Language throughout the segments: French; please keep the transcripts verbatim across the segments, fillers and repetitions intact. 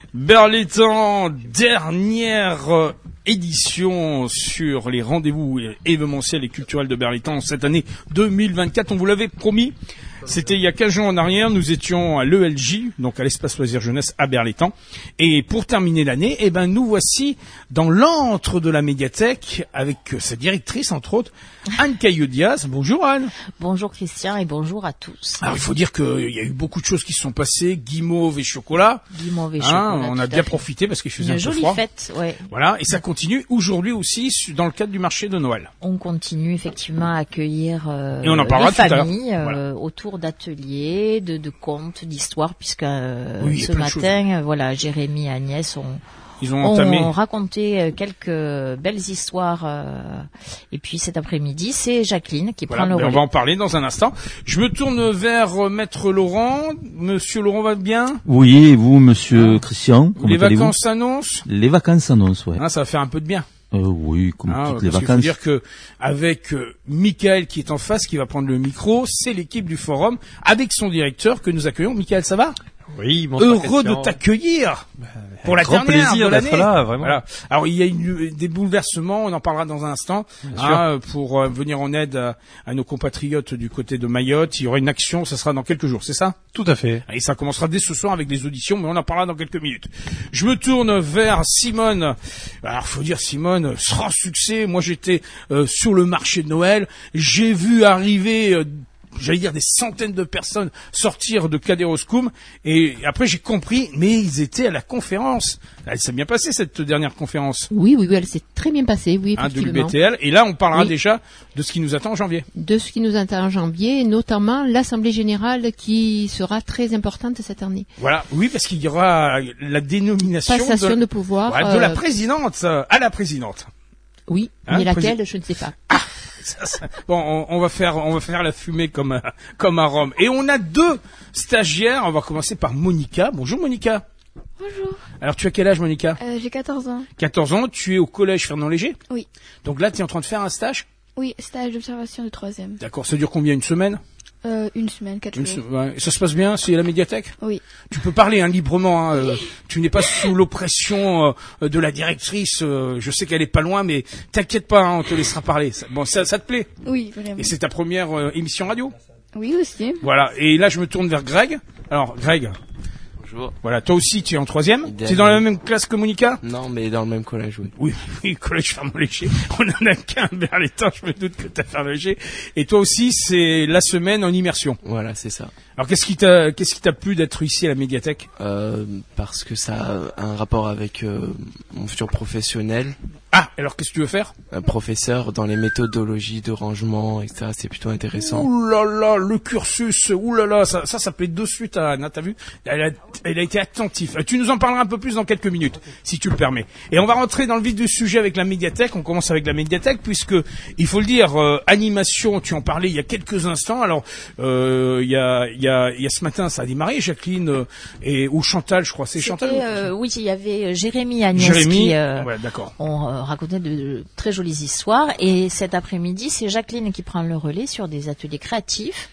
Berlétan, dernière euh, édition sur les rendez-vous événementiels et culturels de Berlétan cette année deux mille vingt-quatre. On vous l'avait promis. C'était il y a quinze jours en arrière, nous étions à l'E L J, donc à l'espace loisirs jeunesse à Berlétan. Et pour terminer l'année, eh ben, nous voici dans l'antre de la médiathèque avec sa directrice, entre autres, Anne Cailleux-Diaz. Bonjour Anne. Bonjour Christian et bonjour à tous. Alors il faut dire qu'il y a eu beaucoup de choses qui se sont passées, guimauve et chocolat. Guimauve et hein, chocolat. On a bien profité parce qu'il faisait Une un peu jolie froid. fête, ouais. Voilà, et ça continue aujourd'hui aussi dans le cadre du marché de Noël. On continue effectivement à accueillir euh, et on en parlera les tout à l'heure. familles euh, Voilà. autour d'ateliers, de, de contes, d'histoires, puisque euh, oui, ce matin, euh, voilà, Jérémy et Agnès ont Ils ont entamé. On raconté quelques belles histoires euh, et puis cet après-midi, c'est Jacqueline qui voilà, prend le relais. On va en parler dans un instant. Je me tourne vers euh, Maître Laurent. Monsieur Laurent va bien? Oui, et vous, Monsieur hein Christian, comment Les allez-vous? vacances s'annoncent? Les vacances s'annoncent, ouais. Hein, ça va faire un peu de bien. Euh, oui, comme Ah, toutes les parce qu'il vacances. faut dire que avec euh, Michael qui est en face, qui va prendre le micro, c'est l'équipe du forum avec son directeur que nous accueillons. Michael, ça va? Oui, bonsoir Heureux Christian. de t'accueillir bah, pour la grand dernière plaisir de l'année. d'être là, vraiment. Voilà. Alors il y a une, des bouleversements, on en parlera dans un instant, hein, pour euh, venir en aide à, à nos compatriotes du côté de Mayotte. Il y aura une action, ça sera dans quelques jours, c'est ça? Tout à fait. Et ça commencera dès ce soir avec les auditions, mais on en parlera dans quelques minutes. Je me tourne vers Simone. Alors faut dire Simone, sans succès. Moi j'étais euh, sur le marché de Noël, j'ai vu arriver euh, j'allais dire des centaines de personnes sortir de Caderoscoum, et après j'ai compris, mais ils étaient à la conférence. Elle s'est bien passée cette dernière conférence. Oui, oui, oui, elle s'est très bien passée, oui, hein, de effectivement. l'U B T L, et là on parlera oui. déjà de ce qui nous attend en janvier. De ce qui nous attend en janvier, notamment l'Assemblée Générale qui sera très importante cette année. Voilà, oui, parce qu'il y aura la dénomination Passation de, de, pouvoir. ouais, de la euh, présidente à la présidente. Oui, hein, mais laquelle, prési- je ne sais pas. Ah, ça, ça, bon, on, on va faire, on va faire la fumée comme à, comme à Rome. Et on a deux stagiaires. On va commencer par Monica. Bonjour Monica. Bonjour. Alors tu as quel âge Monica? euh, J'ai quatorze ans. quatorze ans. Tu es au collège Fernand Léger. Oui. Donc là, tu es en train de faire un stage. Oui, stage d'observation de troisième. D'accord. Ça dure combien? Une semaine? Euh, une semaine, quatre Une jours. se- ouais. Ça se passe bien? C'est à la médiathèque? Oui. Tu peux parler hein, librement. Hein, euh, tu n'es pas sous l'oppression euh, de la directrice. Euh, je sais qu'elle est pas loin, mais t'inquiète pas, hein, on te laissera parler. Ça, bon, ça, ça te plaît? Oui, vraiment. Et c'est ta première euh, émission radio? Oui, aussi. Voilà. Et là, je me tourne vers Greg. Alors, Greg. Bonjour. Voilà. Toi aussi, tu es en troisième. Idéal. Tu es dans la même classe que Monica? Non, mais dans le même collège, oui. Oui, oui, collège Fernand Léger. On en a qu'un vers les temps. Je me doute que t'as Fernand Léger. Et toi aussi, c'est la semaine en immersion. Voilà, c'est ça. Alors, qu'est-ce qui t'a, qu'est-ce qui t'a plu d'être ici à la médiathèque? Euh, parce que ça a un rapport avec euh, mon futur professionnel. Ah, alors qu'est-ce que tu veux faire? Un professeur dans les méthodologies de rangement, et cetera. C'est plutôt intéressant. Ouh là là, le cursus. Ouh là là, ça, ça, ça plaît de suite à Anna. T'as vu? Elle a, elle a été attentive. Tu nous en parleras un peu plus dans quelques minutes, si tu le permets. Et on va rentrer dans le vif du sujet avec la médiathèque. On commence avec la médiathèque puisque, il faut le dire, euh, animation. Tu en parlais il y a quelques instants. Alors, euh, il y a, il y a, il y a ce matin, ça a démarré. Jacqueline euh, et ou Chantal, je crois, c'est Chantal. C'était, euh, oui, il y avait Jérémy et Agnès Jérémy. qui euh, Ouais, d'accord. ont euh, raconté de, de très jolies histoires. Et cet après-midi, c'est Jacqueline qui prend le relais sur des ateliers créatifs.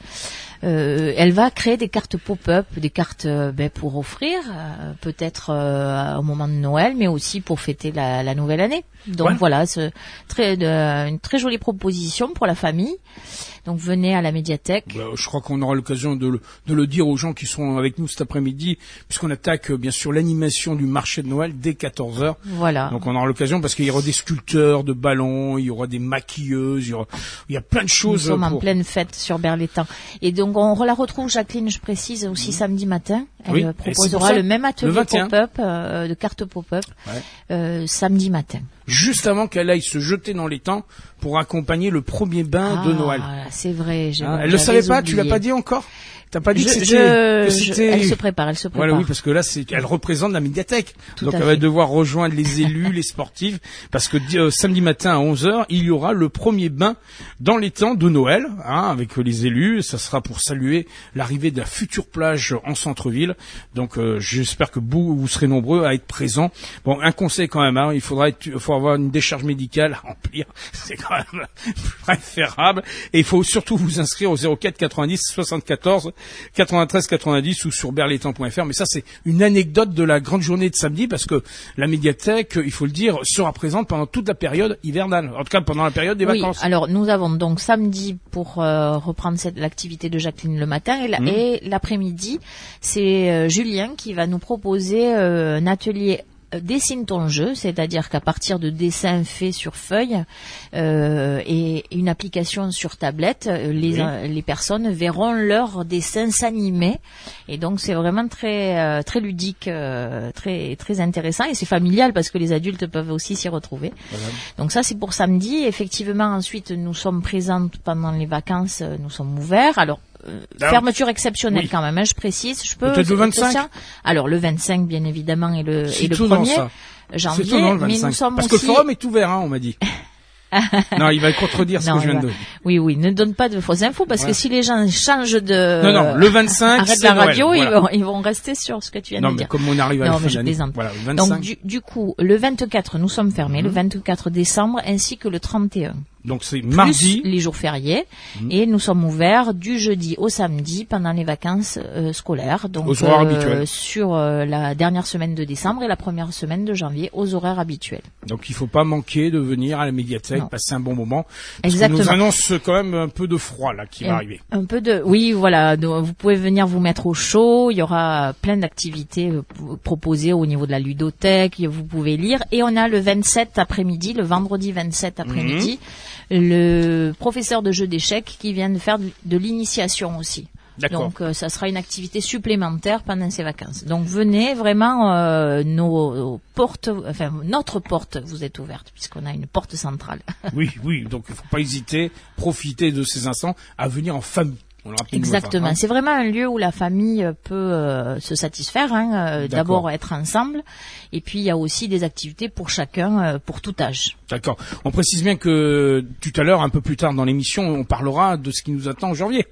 Euh, elle va créer des cartes pop-up, des cartes euh, ben, pour offrir, euh, peut-être euh, au moment de Noël, mais aussi pour fêter la, la nouvelle année. Donc Ouais. voilà, c'est très, de, une très jolie proposition pour la famille. Donc venez à la médiathèque. Bah, je crois qu'on aura l'occasion de le, de le dire aux gens qui sont avec nous cet après-midi, puisqu'on attaque euh, bien sûr l'animation du marché de Noël dès quatorze heures. Voilà. Donc on aura l'occasion parce qu'il y aura des sculpteurs de ballons, il y aura des maquilleuses, il y aura, il y a plein de Nous choses. sommes en pour... pleine fête sur Berlétan. Et donc on la retrouve, Jacqueline, je précise, aussi samedi matin. Elle Oui, euh, et c'est pour proposera ça, le même le atelier vingt et un. pop-up, euh, de cartes pop-up, Ouais. euh, samedi matin. Juste avant qu'elle aille se jeter dans les temps pour accompagner le premier bain ah, de Noël. C'est vrai. j'ai- Hein, elle le j'avais savait pas, tu l'as oublié. pas dit encore? T'as pas dit Je- que c'était, je- que je- c'était... Elle se prépare, elle se prépare. Voilà, oui, parce que là, c'est, elle représente la médiathèque. Tout Donc, à elle va fait. devoir rejoindre les élus, les sportifs, parce que euh, samedi matin à onze heures, il y aura le premier bain dans les temps de Noël, hein, avec euh, les élus. Ça sera pour saluer l'arrivée de la future plage en centre-ville. Donc, euh, j'espère que vous, vous serez nombreux à être présents. Bon, un conseil quand même, hein, il faudra être, il faut avoir une décharge médicale à remplir. C'est quand même préférable. Et il faut surtout vous inscrire au zéro quatre quatre-vingt-dix soixante-quatorze quatre-vingt-treize quatre-vingt-dix ou sur berlétan point f r. Mais ça, c'est une anecdote de la grande journée de samedi parce que la médiathèque, il faut le dire, sera présente pendant toute la période hivernale. En tout cas, pendant la période des oui, vacances. Alors, nous avons donc samedi pour euh, reprendre cette, l'activité de Jacqueline le matin et, la, mmh. et l'après-midi, c'est euh, Julien qui va nous proposer euh, un atelier dessine ton jeu, c'est-à-dire qu'à partir de dessins faits sur feuille euh, et une application sur tablette, les, oui. les personnes verront leurs dessins s'animer et donc c'est vraiment très euh, très ludique, euh, très très intéressant et c'est familial parce que les adultes peuvent aussi s'y retrouver. Voilà. Donc ça c'est pour samedi. Effectivement, ensuite nous sommes présentes pendant les vacances, nous sommes ouverts. Alors Euh, fermeture exceptionnelle oui. quand même, hein, je précise. Je peux. Peut-être le vingt-cinq. Alors le vingt-cinq, bien évidemment, et le c'est et le premier janvier. C'est étonnant, le mais nous sommes parce aussi... que le forum est ouvert, hein, on m'a dit. Non, il va contredire ce non, que je viens de dire. Oui, oui, ne donne pas de fausses infos parce ouais. que si les gens changent de. Non, non, le vingt-cinq. Arrête c'est la Noël, radio, voilà. ils, vont, ils vont rester sur ce que tu viens non, de dire. Non, mais comme on arrive à non, la fin mais de l'année. plaisante. Voilà, le vingt-cinq. Donc du, du coup, le vingt-quatre, nous sommes fermés, mmh. le vingt-quatre décembre ainsi que le trente et un. Donc c'est plus mardi. Les jours fériés mmh. et nous sommes ouverts du jeudi au samedi pendant les vacances euh, scolaires. Donc aux horaires euh, habituels. Sur euh, la dernière semaine de décembre et la première semaine de janvier aux horaires habituels. Donc il faut pas manquer de venir à la médiathèque, non. passer un bon moment. Parce Exactement. qu'on nous annonce quand même un peu de froid là qui un, va arriver. Un peu de, oui, voilà. Donc, vous pouvez venir vous mettre au chaud. Il y aura plein d'activités proposées au niveau de la ludothèque. Vous pouvez lire. Et on a le vingt-sept après-midi, le vendredi vingt-sept après-midi, mmh. le professeur de jeux d'échecs qui vient de faire de, de l'initiation aussi. D'accord. Donc euh, ça sera une activité supplémentaire pendant ces vacances. Donc venez vraiment, euh, nos, nos portes, enfin notre porte vous est ouverte puisqu'on a une porte centrale. Oui, oui. Donc il faut pas hésiter, profiter de ces instants à venir en famille. On Exactement. Fois, hein. C'est vraiment un lieu où la famille peut euh, se satisfaire. Hein, euh, d'abord être ensemble, et puis il y a aussi des activités pour chacun, euh, pour tout âge. D'accord. On précise bien que tout à l'heure, un peu plus tard dans l'émission, on parlera de ce qui nous attend en janvier.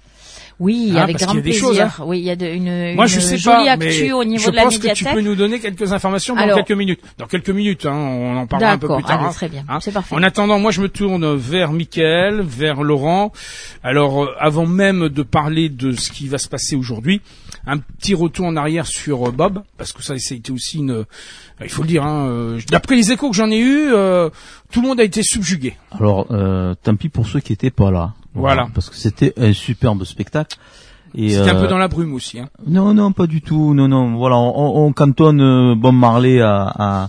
Oui, ah, avec grand plaisir. Choses, hein. Oui, il y a de, une, Moi, une je sais jolie pas, actu au niveau je de la pense médiathèque. Que tu peux nous donner quelques informations dans Alors, quelques minutes. Dans quelques minutes, hein, on en parlera un peu plus tard. Allez, hein. très bien, hein. C'est parfait. En attendant, moi, je me tourne vers Mickaël, vers Laurent. Alors, euh, avant même de parler de ce qui va se passer aujourd'hui, un petit retour en arrière sur euh, Bob, parce que ça, ça a été aussi une... Euh, il faut le dire, hein, euh, d'après les échos que j'en ai eus, euh, tout le monde a été subjugué. Alors, euh, tant pis pour ceux qui étaient pas là. Voilà. voilà. Parce que c'était un superbe spectacle. Et C'était euh, un peu dans la brume aussi. Hein. Non, non, pas du tout. Non, non. Voilà, on, on cantonne euh, Bob Marley à, à,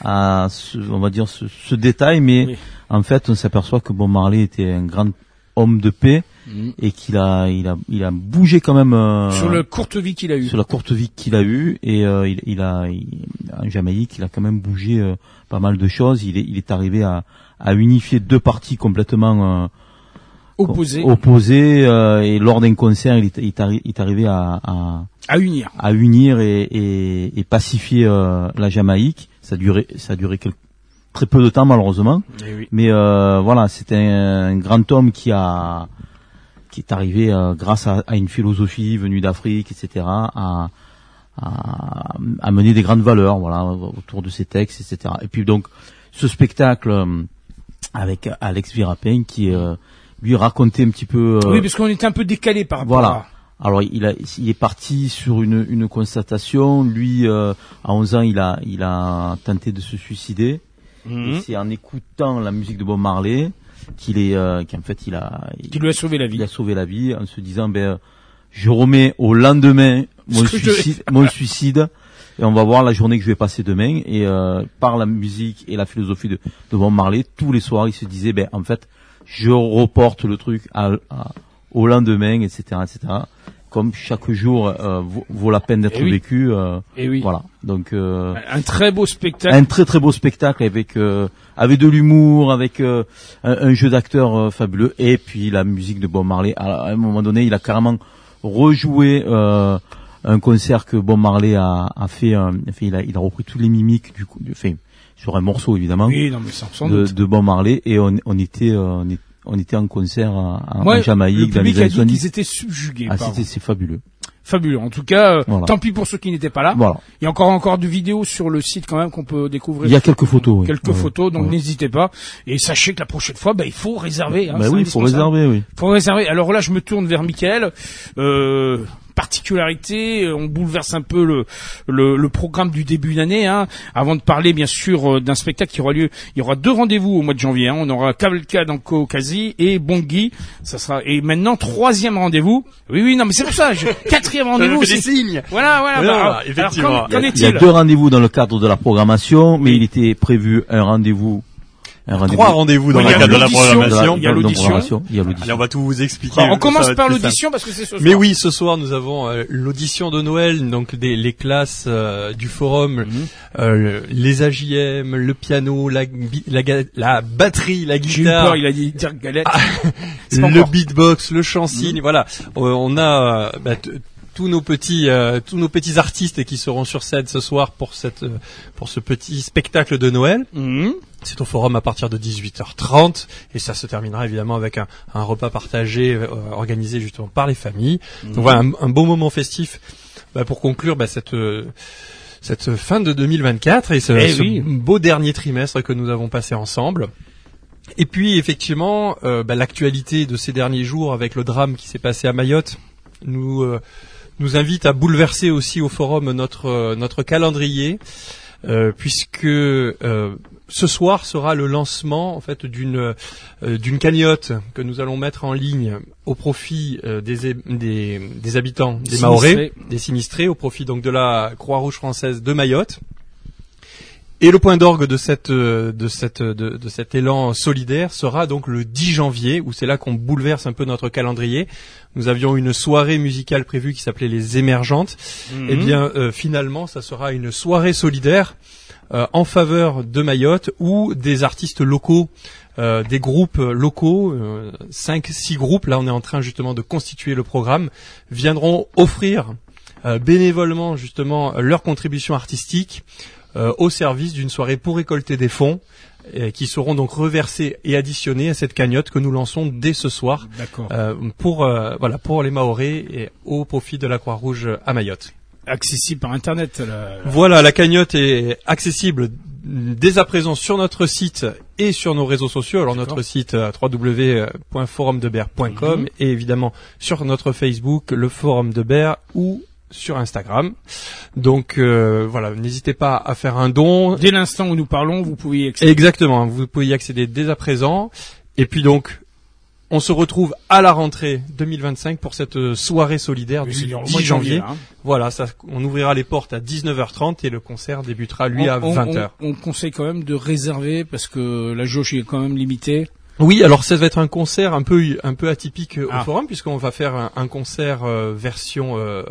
à ce, on va dire ce, ce détail, mais oui. en fait, on s'aperçoit que Bob Marley était un grand homme de paix mmh. et qu'il a, il a, il a bougé quand même euh, sur la courte vie qu'il a eue. Sur la courte vie qu'il a eue et euh, il, il a, il, en Jamaïque, il a quand même bougé euh, pas mal de choses. Il est, il est arrivé à, à unifier deux parties complètement. Euh, Opposé. Opposé euh, et lors d'un concert, il est, il est, arri- il est arrivé à, à à unir, à unir et, et, et pacifier euh, la Jamaïque. Ça a duré, ça a duré quelque, très peu de temps malheureusement. Oui. Mais euh, voilà, c'était un, un grand homme qui a qui est arrivé euh, grâce à, à une philosophie venue d'Afrique, et cetera. à à, à mener des grandes valeurs, voilà, autour de ses textes, et cetera. Et puis donc ce spectacle euh, avec Alex Virapin qui est euh, lui raconter un petit peu. Euh, oui, parce qu'on était un peu décalé par rapport. Voilà. À... Alors il a, il est parti sur une, une constatation. Lui, euh, à onze ans, il a, il a tenté de se suicider. Mmh. Et c'est en écoutant la musique de Bob Marley qu'il est, euh, qu'en fait, il a, qui lui a sauvé la vie. Il a sauvé la vie en se disant, ben, je remets au lendemain mon suicide, mon suicide. Et on va voir la journée que je vais passer demain. Et euh, par la musique et la philosophie de, de Bob Marley, tous les soirs, il se disait, ben, en fait. Je reporte le truc à, à, au lendemain, et cetera, et cetera. Comme chaque jour euh, vaut, vaut la peine d'être oui. vécu. Euh, et oui. Voilà. Donc euh, un très beau spectacle. Un très très beau spectacle avec euh, avec de l'humour, avec euh, un, un jeu d'acteurs euh, fabuleux, et puis la musique de Bob Marley. À, à un moment donné, il a carrément rejoué euh, un concert que Bob Marley a, a fait. Euh, fait il a il a repris toutes les mimiques du coup. Fait, sur un morceau évidemment oui, non, mais sans, sans de, doute. de Bob Marley et on, on était euh, on, est, on était en concert en, ouais, en Jamaïque le dans les public a années dit soixante-dix. qu'ils étaient subjugués. Ah, par c'était c'est fabuleux. Fabuleux. En tout cas, euh, Voilà. tant pis pour ceux qui n'étaient pas là. Voilà. Il y a encore encore de vidéos sur le site quand même qu'on peut découvrir. Il y a quelques photos. Oui. Quelques Ouais. photos, donc Ouais. n'hésitez pas. Et sachez que la prochaine fois, bah, il faut réserver. Hein, Bah c'est oui, il faut indispensable. réserver, oui. Faut réserver. Alors là, je me tourne vers Mickaël. Euh, particularité, on bouleverse un peu le, le, le programme du début d'année. Hein. Avant de parler, bien sûr, euh, d'un spectacle qui aura lieu, il y aura deux rendez-vous au mois de janvier. Hein. On aura Cavalcade en Caucasie et Bongui. Ça sera et maintenant troisième rendez-vous. Oui, oui, non, mais c'est pour ça. Je... Quatrième rendez-vous. fait des c'est- signes. Voilà, voilà. Oui, bah, non, alors, effectivement. alors, qu'en- qu'en Il y a est-il deux rendez-vous dans le cadre de la programmation, mais il était prévu un rendez-vous. Un rendez-vous. Trois rendez-vous dans Oui, le il y a cadre de la l'audition, programmation. il y a de la l'audition. programmation, Il y a Allez, l'audition. on va tout vous expliquer. Alors, on Ça commence va être par plus l'audition parce que c'est ce soir. Mais oui, ce soir nous avons euh, l'audition de Noël, donc des, les classes euh, du forum, Mhm. euh, les A J M, le piano, la, bi- la, ga- la batterie, la J'ai eu guitare, peur, il a dit dire galette. C'est pas le encore. beatbox, le chant cygne, voilà. Euh, on a euh, bah, t- tous nos petits euh, tous nos petits artistes qui seront sur scène ce soir pour cette euh, pour ce petit spectacle de Noël. Mhm. C'est au forum à partir de dix-huit heures trente et ça se terminera évidemment avec un, un repas partagé euh, organisé justement par les familles. Donc voilà, un, un beau moment festif bah, pour conclure bah, cette euh, cette fin de deux mille vingt-quatre et ce, Eh ce oui. beau dernier trimestre que nous avons passé ensemble. Et puis effectivement, euh, bah, l'actualité de ces derniers jours avec le drame qui s'est passé à Mayotte nous euh, nous invite à bouleverser aussi au forum notre euh, notre calendrier. Euh, puisque euh, ce soir sera le lancement en fait d'une euh, d'une cagnotte que nous allons mettre en ligne au profit euh, des, des des habitants des Mahorais, Sinistrés. des sinistrés, au profit donc de la Croix-Rouge française de Mayotte. Et le point d'orgue de cette euh, de cette de, de cet élan solidaire sera donc le dix janvier, où c'est là qu'on bouleverse un peu notre calendrier. Nous avions une soirée musicale prévue qui s'appelait les Émergentes. Mhm. Eh bien, euh, finalement, ça sera une soirée solidaire euh, en faveur de Mayotte, où des artistes locaux, euh, des groupes locaux, euh, cinq, six groupes, là on est en train justement de constituer le programme, viendront offrir euh, bénévolement justement leur contribution artistique euh, au service d'une soirée pour récolter des fonds euh, qui seront donc reversés et additionnés à cette cagnotte que nous lançons dès ce soir D'accord. euh, pour euh, voilà pour les Mahorais et au profit de la Croix-Rouge à Mayotte. Accessible par internet. Là. Voilà, la cagnotte est accessible dès à présent sur notre site et sur nos réseaux sociaux. Alors D'accord. notre site euh, w w w point forum de berre point com Mhm. et évidemment sur notre Facebook, le Forum de Berre, ou sur Instagram. Donc euh, voilà, n'hésitez pas à faire un don. Dès l'instant où nous parlons, vous pouvez y accéder. Exactement, vous pouvez y accéder dès à présent. Et puis donc, on se retrouve à la rentrée deux mille vingt-cinq pour cette euh, soirée solidaire Oui, c'est du le mois dix de janvier. là, hein. Voilà, ça, on ouvrira les portes à dix-neuf heures trente et le concert débutera lui on, à on- vingt heures. On, on conseille quand même de réserver parce que la jauge est quand même limitée. Oui, alors ça va être un concert un peu un peu atypique euh, Ah. au forum, puisqu'on va faire un, un concert euh, version euh,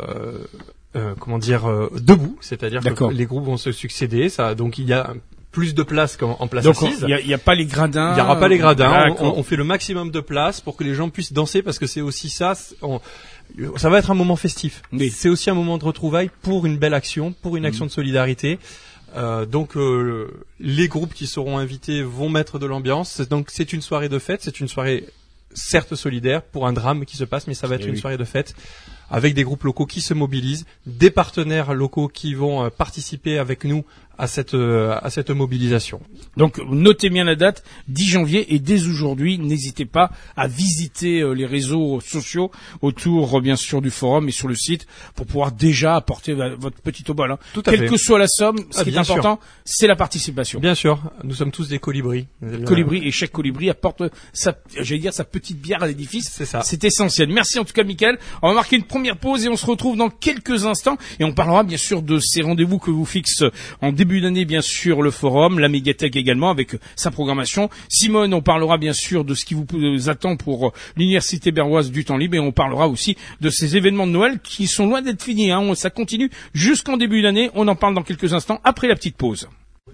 euh, comment dire euh, debout, c'est-à-dire D'accord. que les groupes vont se succéder. Ça, donc il y a plus de place qu'en en place Donc assise. il y a, il y a pas les gradins. Il n'y aura pas les gradins. On, D'accord. on- on fait le maximum de place pour que les gens puissent danser, parce que c'est aussi ça. c'est- on- ça va être un moment festif. Oui. C'est aussi un moment de retrouvailles pour une belle action, pour une action de solidarité. Euh, donc euh, les groupes qui seront invités vont mettre de l'ambiance. C'est- Donc c'est une soirée de fête. C'est une soirée certes solidaire pour un drame qui se passe, mais ça va être Eh une oui. soirée de fête avec des groupes locaux qui se mobilisent, des partenaires locaux qui vont euh, participer avec nous à cette euh, à cette mobilisation. Donc notez bien la date, dix janvier, et dès aujourd'hui, n'hésitez pas à visiter euh, les réseaux sociaux autour, euh, bien sûr, du forum et sur le site pour pouvoir déjà apporter va- votre petit obol. Hein. Tout à Quelle fait. que soit la somme, ce Ah, qui est bien sûr. important, c'est la participation. Bien sûr, nous sommes tous des colibris. Colibri, et chaque colibri apporte sa, j'allais dire, sa petite bière à l'édifice. C'est ça. C'est essentiel. Merci en tout cas, Mickaël. On va marquer une première pause et on se retrouve dans quelques instants. Et on parlera bien sûr de ces rendez-vous que vous fixe en début d'année, bien sûr, le forum, la médiathèque également, avec sa programmation. Simone, on parlera bien sûr de ce qui vous attend pour l'université berroise du temps libre, et on parlera aussi de ces événements de Noël qui sont loin d'être finis. Hein. Ça continue jusqu'en début d'année. On en parle dans quelques instants après la petite pause.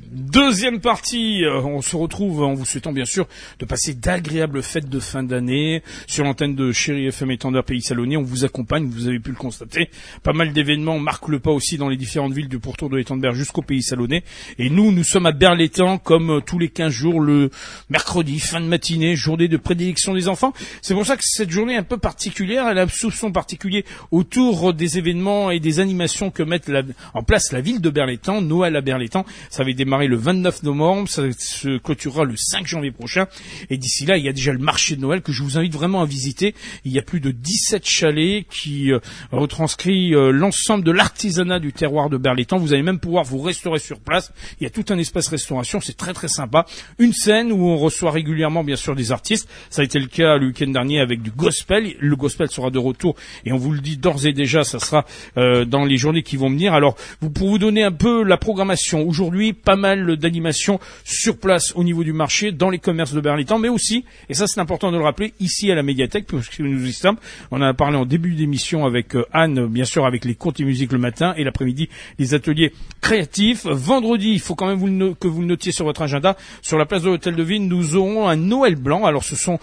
Deuxième partie, euh, on se retrouve en vous souhaitant bien sûr de passer d'agréables fêtes de fin d'année sur l'antenne de Chérie F M Étendard Pays Salonnais. On vous accompagne, vous avez pu le constater. Pas mal d'événements marquent le pas aussi dans les différentes villes du pourtour de l'Étendard jusqu'au Pays Salonnais. Et nous, nous sommes à Berlétan comme euh, tous les quinze jours, le mercredi, fin de matinée, journée de prédilection des enfants. C'est pour ça que cette journée est un peu particulière, elle a un soupçon particulier autour des événements et des animations que met la, en place la ville de Berlétan. Noël à Berlétan, ça avait démarré le vingt-neuf novembre, ça se clôturera le cinq janvier prochain. Et d'ici là, il y a déjà le marché de Noël que je vous invite vraiment à visiter. Il y a plus de dix-sept chalets qui euh, retranscrit euh, l'ensemble de l'artisanat du terroir de Berlétan. Vous allez même pouvoir vous restaurer sur place. Il y a tout un espace restauration, c'est très très sympa. Une scène où on reçoit régulièrement bien sûr des artistes. Ça a été le cas le week-end dernier avec du gospel. Le gospel sera de retour et on vous le dit d'ores et déjà, ça sera euh, dans les journées qui vont venir. Alors, vous, pour vous donner un peu la programmation, aujourd'hui, pas mal d'animations sur place au niveau du marché, dans les commerces de Berlétan, mais aussi, et ça c'est important de le rappeler, ici à la médiathèque, puisque nous y sommes, on en a parlé en début d'émission avec euh, Anne, bien sûr avec les contes et musiques le matin, et l'après-midi, les ateliers créatifs. Vendredi, il faut quand même vous le no- que vous le notiez sur votre agenda, sur la place de l'Hôtel de Ville, nous aurons un Noël blanc. Alors ce sont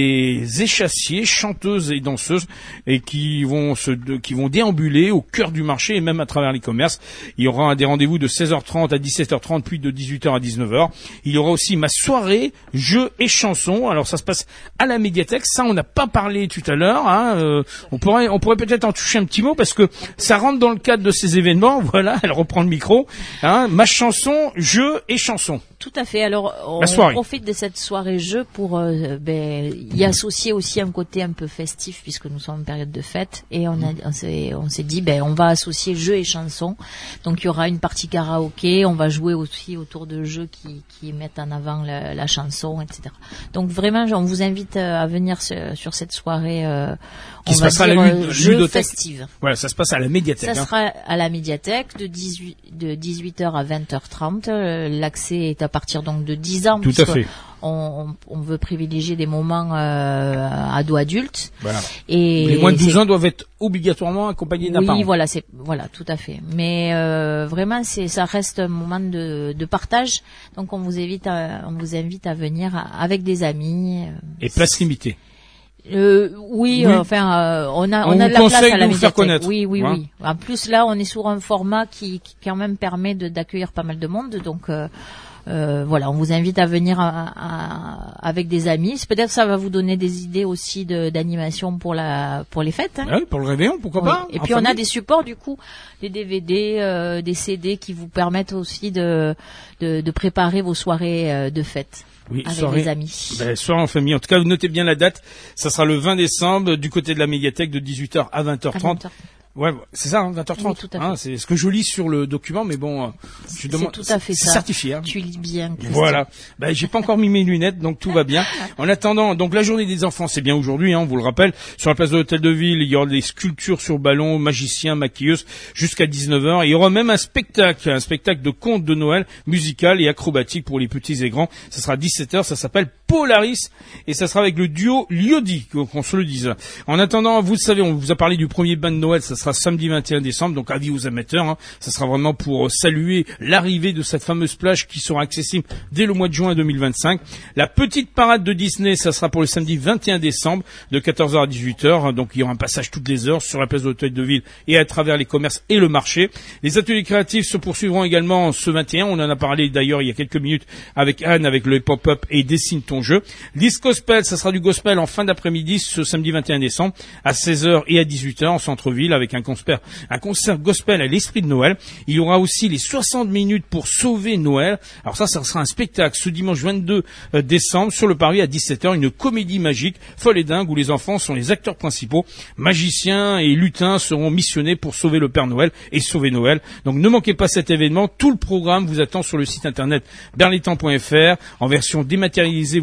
des échassiers, chanteuses et danseuses, et qui vont se, de, qui vont déambuler au cœur du marché et même à travers les commerces. Il y aura des rendez-vous de seize heures trente à dix-sept heures trente, puis de dix-huit heures à dix-neuf heures. Il y aura aussi ma soirée jeux et chansons. Alors ça se passe à la médiathèque. Ça, on n'a pas parlé tout à l'heure. Hein. Euh, on pourrait, on pourrait peut-être en toucher un petit mot parce que ça rentre dans le cadre de ces événements. Voilà, elle reprend le micro. Hein. Ma chanson, jeux et chansons. Tout à fait. Alors, on profite de cette soirée jeu pour euh, ben, y associer aussi un côté un peu festif puisque nous sommes en période de fête et on, a, on s'est, on s'est dit ben on va associer jeux et chansons. Donc il y aura une partie karaoké, on va jouer aussi autour de jeux qui, qui mettent en avant la, la chanson, et cetera. Donc vraiment, on vous invite à venir sur, sur cette soirée. Euh, Qui on se va passera dire, à la lud- jeux ludothèque. festive. Voilà, ça se passe à la médiathèque. Ça hein. sera à la médiathèque de dix-huit de dix-huit heures à vingt heures trente. Euh, L'accès est à partir donc de dix ans. Tout à fait. On, on veut privilégier des moments euh, ados-adultes. Voilà. Et les moins de douze c'est- ans doivent être obligatoirement accompagnés d'un oui, parent. voilà, c'est voilà, tout à fait. Mais euh, vraiment, c'est ça reste un moment de, de partage. Donc, on vous invite, à, on vous invite à venir à- avec des amis. euh, Et place limitée. Euh, oui, Oui. euh, enfin, euh, on a, On on a vous de la place conseille à de la vous faire médiathèque. connaître, Oui, oui, hein. oui. En plus, là, on est sur un format qui, qui quand même permet de, d'accueillir pas mal de monde. Donc, euh, euh, voilà, on vous invite à venir à, à- avec des amis. C'est- Peut-être ça va vous donner des idées aussi de, d'animation pour la, pour les fêtes. Hein. Ah oui, pour le réveillon, pourquoi Oui. pas. Et en puis on a famille. des supports du coup, des D V D, euh, des C D qui vous permettent aussi de, de, de préparer vos soirées euh, de fête. Oui, avec soirée. les amis. Ben, soirée en famille. En tout cas, vous notez bien la date. Ça sera le vingt décembre du côté de la médiathèque de dix-huit heures à vingt heures trente. À vingt heures. Ouais, c'est ça, hein, vingt heures trente. Oui, tout à fait. Hein, c'est ce que je lis sur le document, mais bon, euh, je C'est demande. tout à fait c'est ça. certifié. Hein. Tu lis bien. Christian. Voilà. Ben, j'ai pas encore mis mes lunettes, donc tout va bien. En attendant, donc la journée des enfants, c'est bien aujourd'hui, hein, on vous le rappelle. Sur la place de l'Hôtel de Ville, il y aura des sculptures sur ballon, magiciens, maquilleuses, jusqu'à dix-neuf heures. Il y aura même un spectacle, un spectacle de contes de Noël, musical et acrobatique pour les petits et grands. Ça sera à dix-sept heures, ça s'appelle Polaris, et ça sera avec le duo Liodi, qu'on se le dise. En attendant, vous le savez, on vous a parlé du premier bain de Noël, ça sera samedi vingt et un décembre, donc avis aux amateurs, hein. Ça sera vraiment pour saluer l'arrivée de cette fameuse plage qui sera accessible dès le mois de juin deux mille vingt-cinq. La petite parade de Disney, ça sera pour le samedi vingt et un décembre, de quatorze heures à dix-huit heures, donc il y aura un passage toutes les heures sur la place de l'Hôtel de Ville et à travers les commerces et le marché. Les ateliers créatifs se poursuivront également ce vingt et un, on en a parlé d'ailleurs il y a quelques minutes avec Anne, avec le pop-up et Dessine ton jeu. L'Is Gospel, ça sera du gospel en fin d'après-midi ce samedi vingt et un décembre à seize heures et à dix-huit heures en centre-ville avec un concert, un concert gospel à l'esprit de Noël. Il y aura aussi les soixante minutes pour sauver Noël. Alors ça, ça sera un spectacle ce dimanche vingt-deux décembre sur le parvis à dix-sept heures, une comédie magique folle et dingue où les enfants sont les acteurs principaux. Magiciens et lutins seront missionnés pour sauver le Père Noël et sauver Noël. Donc ne manquez pas cet événement. Tout le programme vous attend sur le site internet berlétan point f r en version dématérialisée. Vous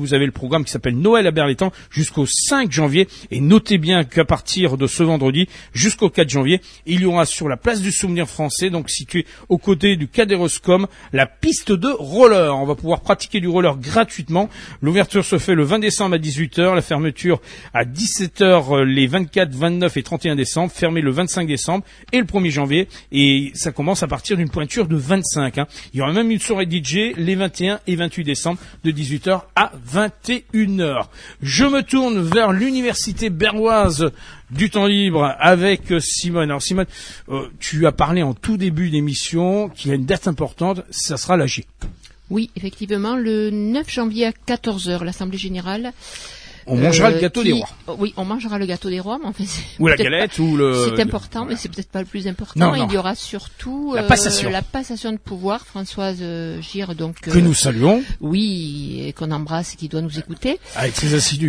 vous avez le programme qui s'appelle Noël à Berlétan jusqu'au cinq janvier. Et notez bien qu'à partir de ce vendredi jusqu'au quatre janvier, il y aura sur la place du Souvenir Français, donc située aux côtés du Cadéroscom, la piste de roller. On va pouvoir pratiquer du roller gratuitement. L'ouverture se fait le vingt décembre à dix-huit heures, la fermeture à dix-sept heures les vingt-quatre, vingt-neuf et trente et un décembre, fermé le vingt-cinq décembre et le premier janvier. Et ça commence à partir d'une pointure de vingt-cinq. Hein. Il y aura même une soirée D J les vingt et un et vingt-huit décembre de dix-huit heures à vingt et une heures. Je me tourne vers l'université berroise du temps libre avec Simone. Alors Simone, euh, tu as parlé en tout début d'émission qu'il y a une date importante, ça sera l'A G. Oui, effectivement, le neuf janvier à quatorze heures, l'Assemblée Générale. On mangera euh, le gâteau qui... des rois. Oui, on mangera le gâteau des rois, mais enfin, c'est ou la galette, pas... ou le... C'est important, voilà. Mais c'est peut-être pas le plus important. Non, non. Il y aura surtout la passation, euh, la passation de pouvoir, Françoise euh, Gire, donc... Que euh, nous saluons. Oui, et qu'on embrasse et qui doit nous écouter. Ah, très assidu.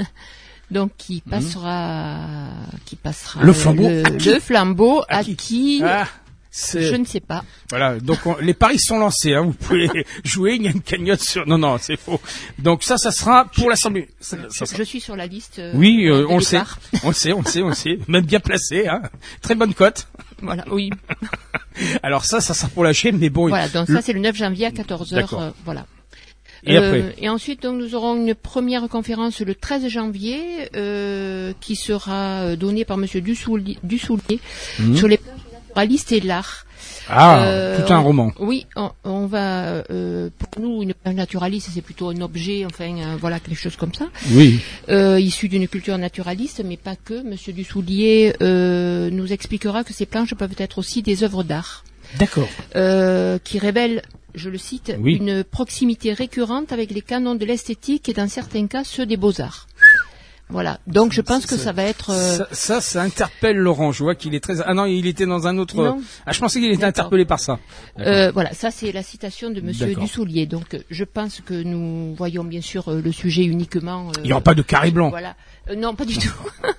Donc qui passera, mmh. qui passera le flambeau, le, à qui le flambeau à, à qui, qui ah, je ne sais pas. Voilà, donc on, les paris sont lancés. Hein, vous pouvez jouer, il y a une cagnotte sur. Non, non, c'est faux. Donc ça, ça sera pour l'Assemblée. Je, je, je suis sur la liste. Euh, oui, euh, on le sait, on le sait, on le sait, on le sait. Même bien placé, hein. Très bonne cote. Voilà, oui. Alors ça, ça sera pour la chaîne, mais bon. Voilà, donc le... ça c'est le neuf janvier à quatorze heures. Euh, voilà. Et euh, après et ensuite, donc, nous aurons une première conférence le treize janvier euh, qui sera donnée par Monsieur Dussoulier, Dussoulier mmh. sur les plages naturalistes et l'art. Ah, euh, tout un on, roman. Oui, on, on va euh, pour nous une plage naturaliste, c'est plutôt un objet, enfin euh, voilà quelque chose comme ça. Oui. Euh, issu d'une culture naturaliste, mais pas que. Monsieur Dussoulier euh, nous expliquera que ces planches peuvent être aussi des œuvres d'art. D'accord. Euh, qui révèlent, je le cite, oui. une proximité récurrente avec les canons de l'esthétique et dans certains cas ceux des beaux-arts. Voilà. Donc je pense que ça, ça va être. Euh... Ça, ça, ça interpelle Laurent. Je vois qu'il est très. Ah non, il était dans un autre. Non. Ah, je pensais qu'il était interpellé par ça. Euh, voilà, ça c'est la citation de Monsieur Dussoulier. Donc je pense que nous voyons bien sûr le sujet uniquement. Euh... Il n'y aura pas de carré blanc. Voilà. Euh, non, pas du tout.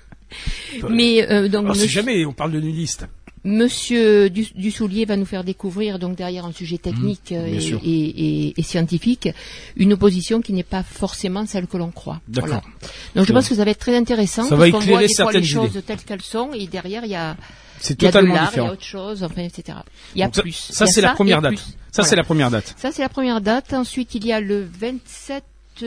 Mais euh, donc. Alors, monsieur... si jamais on parle de nudiste. Monsieur Dussoulier va nous faire découvrir, donc derrière un sujet technique mmh, et, et, et, et scientifique, une opposition qui n'est pas forcément celle que l'on croit. D'accord. Voilà. Donc je pense que ça va être très intéressant ça parce va qu'on voit des fois les idées. choses telles qu'elles sont et derrière il y a, c'est il y a totalement de l'art, différent. il y a autre chose, enfin, et cetera. Il y a donc plus. Ça, ça il y a c'est ça la première date. Plus. Ça voilà. c'est la première date. Ça c'est la première date. Ensuite il y a le vingt-sept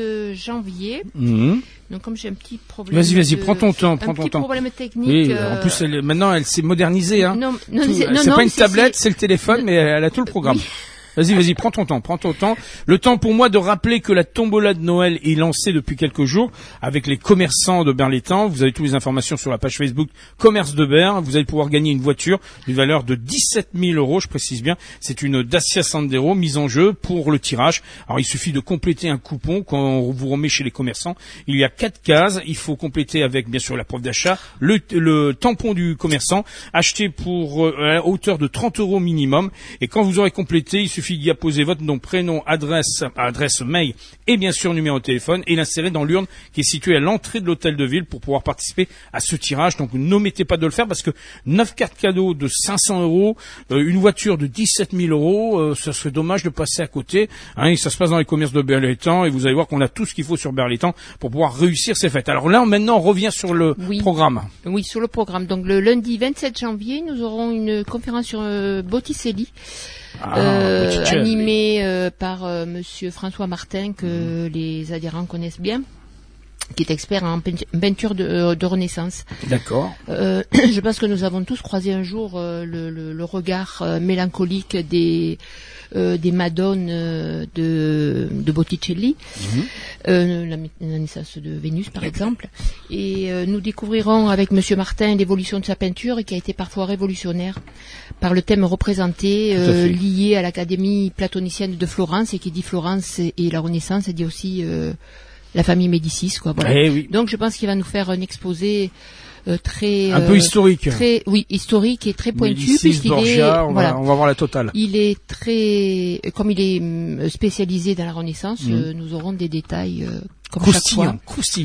janvier. Mmh. Donc comme j'ai un petit problème. Vas-y, vas-y, de... prends ton temps, prends un ton petit temps. problème technique. Oui, euh... en plus, elle, maintenant, elle s'est modernisée. Hein. Non, non, tout, c'est, non, c'est non, pas une c'est, tablette, c'est... c'est le téléphone, mais elle a tout le programme. Oui. Vas-y, vas-y, prends ton temps, prends ton temps. Le temps pour moi de rappeler que la tombola de Noël est lancée depuis quelques jours avec les commerçants de Berlétan. Vous avez toutes les informations sur la page Facebook Commerce de Ber. Vous allez pouvoir gagner une voiture d'une valeur de dix-sept mille euros, je précise bien. C'est une Dacia Sandero mise en jeu pour le tirage. Alors, il suffit de compléter un coupon quand on vous remet chez les commerçants. Il y a quatre cases. Il faut compléter avec, bien sûr, la preuve d'achat, le, le tampon du commerçant, acheté pour euh, à hauteur de trente euros minimum. Et quand vous aurez complété, il suffit Il suffit d'y apposer votre nom, prénom, adresse, adresse mail et bien sûr numéro de téléphone et l'insérer dans l'urne qui est située à l'entrée de l'hôtel de ville pour pouvoir participer à ce tirage. Donc n'omettez pas de le faire parce que neuf cartes cadeaux de cinq cents euros, euh, une voiture de dix-sept mille euros, euh, ça serait dommage de passer à côté. Hein, et ça se passe dans les commerces de Berlétan et vous allez voir qu'on a tout ce qu'il faut sur Berlétan pour pouvoir réussir ces fêtes. Alors là, maintenant, on revient sur le oui. programme. Oui, sur le programme. Donc le lundi vingt-sept janvier, nous aurons une conférence sur euh, Botticelli. Ah, euh, animé euh, par euh, Monsieur François Martin que mmh. les adhérents connaissent bien, qui est expert en peinture de, euh, de Renaissance. D'accord. Euh, je pense que nous avons tous croisé un jour euh, le, le, le regard euh, mélancolique des euh, des Madones euh, de, de Botticelli, mmh. euh, la, la naissance de Vénus par exemple, et euh, nous découvrirons avec Monsieur Martin l'évolution de sa peinture et qui a été parfois révolutionnaire par le thème représenté euh, lié à l'Académie platonicienne de Florence, et qui dit Florence et, et la Renaissance, et dit aussi euh, la famille Médicis, quoi. Voilà. Eh oui. Donc je pense qu'il va nous faire un exposé euh, très un euh, peu historique, très oui historique et très pointu, Médicis, puisqu'il Borgia, est on voilà, va, on va voir la totale. Il est très comme il est spécialisé dans la Renaissance, mmh. euh, nous aurons des détails euh, comme croustillant, chaque fois. Croustillant.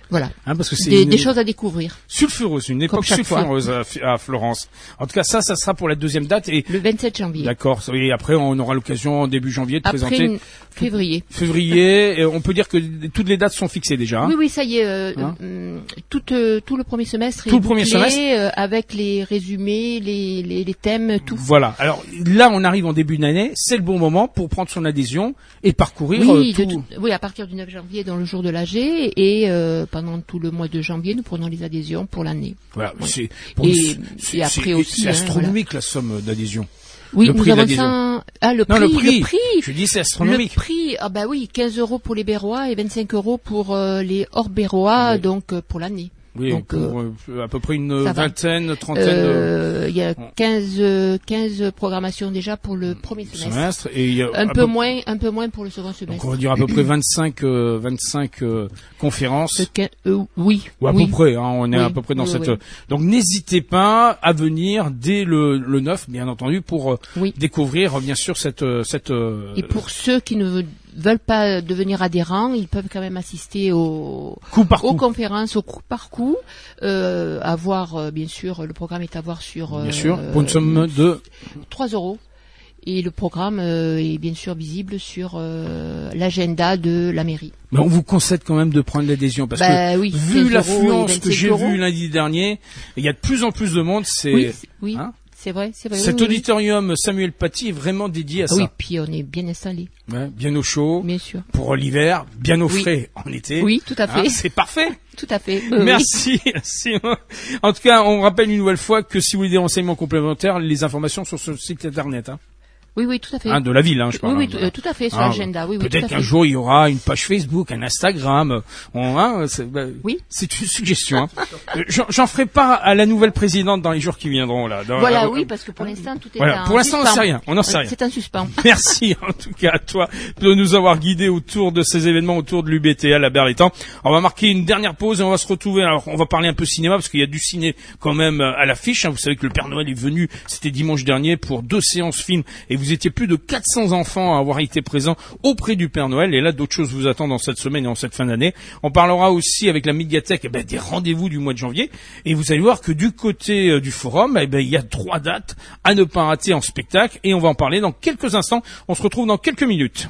Voilà. Hein, parce que c'est Des, une... des choses à découvrir. sulfureuse, une époque chaque fois. sulfureuse à, à Florence. En tout cas, ça, ça sera pour la deuxième date. Et Le vingt-sept janvier. d'accord. Et après, on aura l'occasion en début janvier de Après présenter. une- février. Février. Et on peut dire que toutes les dates sont fixées déjà. Hein. Oui, oui, ça y est. Euh, Hein euh, tout, euh, tout le premier semestre Tout est le premier bouclé, semestre. euh, avec les résumés, les, les, les thèmes, tout. Voilà. Alors là, on arrive en début d'année. C'est le bon moment pour prendre son adhésion et parcourir Oui, euh, de tout. tout- oui, à partir du neuf janvier, dans le jour de l'A G, et euh, pendant tout le mois de janvier, nous prenons les adhésions pour l'année. Voilà. Ouais. C'est, pour Et- nous, c'est- et après c'est- aussi, c'est hein, astronomique la somme d'adhésion. Oui, Le nous prix avons d'adhésion. ça. Ah, le Non, prix, le prix. le prix. Je dis c'est Le astronomique. prix, ah bah oui, quinze euros pour les Bérois et vingt-cinq euros pour euh, les hors Bérois, Oui. donc euh, pour l'année. Oui, Donc, pour euh, à peu près une ça va. vingtaine, trentaine de Euh, Il y a quinze, euh, quinze programmations déjà pour le premier semestre. semestres et il y a Un à peu peu- moins, un peu moins pour le second Donc semestre. on va dire à peu près vingt-cinq, euh, vingt-cinq euh, conférences. Ce quin- euh, oui, Ou à oui. peu près, hein, on est Oui, à peu près dans oui, cette. oui. Donc n'hésitez pas à venir dès le, le neuf, bien entendu, pour euh, Oui. découvrir bien sûr cette euh, cette. euh, Et pour ceux qui ne veulent pas devenir adhérents, ils peuvent quand même assister au, coup par aux coup. conférences, au coup par coup, euh, à voir, euh, bien sûr, le programme est à voir sur Bien euh, sûr, pour une somme de. trois euros. Et le programme euh, est bien sûr visible sur euh, l'agenda de la mairie. Mais on vous concède quand même de prendre l'adhésion parce Bah que oui, vu quinze euros l'affluence et que vingt-cinq j'ai euros. vu lundi dernier, il y a de plus en plus de monde. C'est Oui, c'est- oui, hein c'est vrai, c'est vrai. cet oui, oui, oui. auditorium Samuel Paty est vraiment dédié à Ah ça. oui, puis on est bien installé, Ouais, bien au chaud bien sûr. pour l'hiver, bien au Oui. frais en été. Oui, tout à Hein, fait, c'est parfait. tout à fait. Euh, Merci. Simon. En tout cas, on rappelle une nouvelle fois que si vous voulez des renseignements complémentaires, les informations sont sur le site internet. Hein. Oui, oui, tout à fait. Hein, de la ville, hein, je parle. oui, oui, hein, tout, voilà. euh, tout à fait, sur Ah, l'agenda. Oui, oui, tout Peut-être à qu'un fait. jour il y aura une page Facebook, un Instagram. On, hein, c'est, bah, Oui. c'est une suggestion. Hein. Euh, J'en, j'en ferai pas à la nouvelle présidente dans les jours qui viendront là. Dans- Voilà, euh, oui, parce que pour l'instant, tout est Voilà, en pour l'instant, on suspens. n'en sait rien, on n'en sait Euh, rien. C'est un suspens. Merci en tout cas à toi de nous avoir guidés autour de ces événements autour de l'U B T à la Berlétan. On va marquer une dernière pause et on va se retrouver. Alors on va parler un peu cinéma parce qu'il y a du ciné quand même à l'affiche. Hein. Vous savez que le Père Noël est venu, c'était dimanche dernier pour deux séances films et vous étiez plus de quatre cents enfants à avoir été présents auprès du Père Noël. Et là d'autres choses vous attendent dans cette semaine et en cette fin d'année. On parlera aussi avec la médiathèque eh ben, des rendez-vous du mois de janvier et vous allez voir que du côté euh, du forum, eh ben, il y a trois dates à ne pas rater en spectacle et on va en parler dans quelques instants. On se retrouve dans quelques minutes.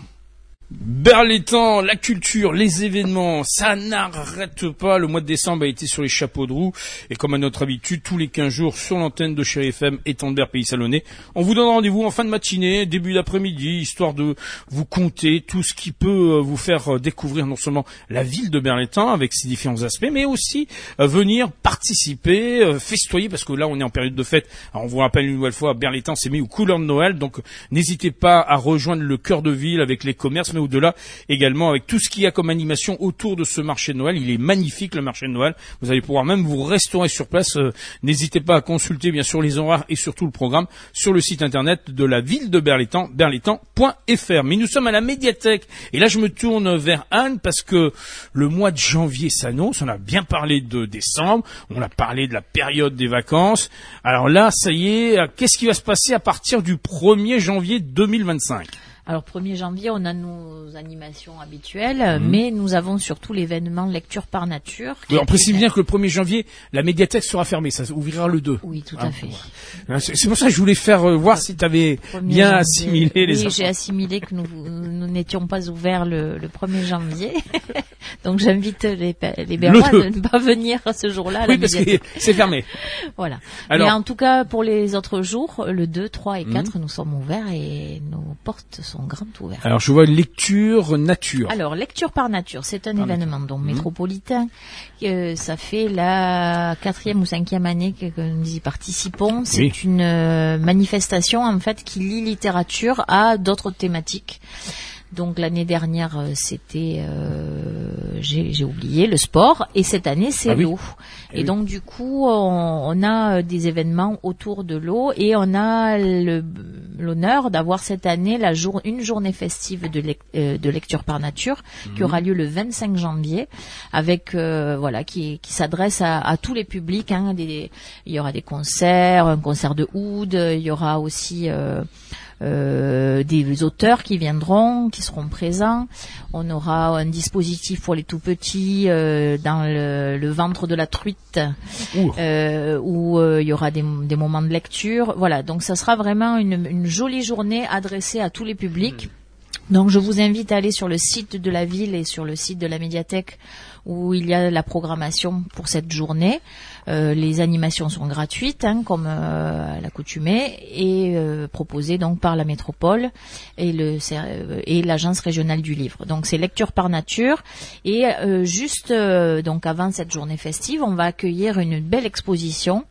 Berlétan, la culture, les événements, ça n'arrête pas. Le mois de décembre a été sur les chapeaux de roue. Et comme à notre habitude, tous les quinze jours sur l'antenne de Chéri F M et Tandber Pays Salonnais, on vous donne rendez-vous en fin de matinée, début d'après-midi, histoire de vous conter tout ce qui peut vous faire découvrir non seulement la ville de Berlétan avec ses différents aspects, mais aussi venir participer, festoyer, parce que là on est en période de fête. Alors, on vous rappelle une nouvelle fois, Berlétan s'est mis aux couleurs de Noël, donc n'hésitez pas à rejoindre le cœur de ville avec les commerces, mais au-delà également avec tout ce qu'il y a comme animation autour de ce marché de Noël. Il est magnifique le marché de Noël. Vous allez pouvoir même vous restaurer sur place. Euh, n'hésitez pas à consulter bien sûr les horaires et surtout le programme sur le site internet de la ville de Berlétan, berlétan point f r. Mais nous sommes à la médiathèque et là je me tourne vers Anne parce que le mois de janvier s'annonce. On a bien parlé de décembre, on a parlé de la période des vacances. Alors là, ça y est, qu'est-ce qui va se passer à partir du premier janvier deux mille vingt-cinq? Alors, premier janvier, on a nos animations habituelles, mmh. mais nous avons surtout l'événement Lecture par Nature. Oui, on précise bien que le premier janvier, la médiathèque sera fermée, ça ouvrira le deux. Oui, tout ah, à fait. Ouais. C'est pour ça que je voulais faire euh, voir si tu avais bien janvier. assimilé oui, les Oui, enfants. j'ai assimilé que nous, nous n'étions pas ouverts le, le premier janvier. Donc, j'invite les, les Berrois à ne pas venir ce jour-là à oui, la parce médiathèque. que c'est fermé. Voilà. Alors, mais en tout cas, pour les autres jours, le deux, trois et quatre, mmh. nous sommes ouverts et nos portes sont grandes ouvertes. Alors, je vois lecture nature. Alors, lecture par nature, c'est un par événement nature. donc mmh. métropolitain. Euh, ça fait la quatrième ou cinquième année que, que nous y participons. C'est oui. une euh, manifestation, en fait, qui lie littérature à d'autres thématiques. Donc l'année dernière c'était euh, j'ai, j'ai oublié le sport et cette année c'est ah oui. l'eau et, et oui. donc du coup on, on a des événements autour de l'eau et on a le, l'honneur d'avoir cette année la jour, une journée festive de, lec- euh, de lecture par nature mmh. qui aura lieu le vingt-cinq janvier, avec euh, voilà qui, qui s'adresse à, à tous les publics. Hein, des, il y aura des concerts, un concert de oud, il y aura aussi euh, Euh, des auteurs qui viendront, qui seront présents. On aura un dispositif pour les tout petits euh, dans le, le ventre de la truite, euh, où euh, il y aura des, des moments de lecture. Voilà, donc ça sera vraiment une, une jolie journée adressée à tous les publics. Donc je vous invite à aller sur le site de la ville et sur le site de la médiathèque où il y a la programmation pour cette journée. Euh, les animations sont gratuites, hein, comme euh, à l'accoutumée, et euh, proposées donc par la métropole et, le, et l'agence régionale du livre. Donc c'est lecture par nature. Et euh, juste euh, donc avant cette journée festive, on va accueillir une belle exposition.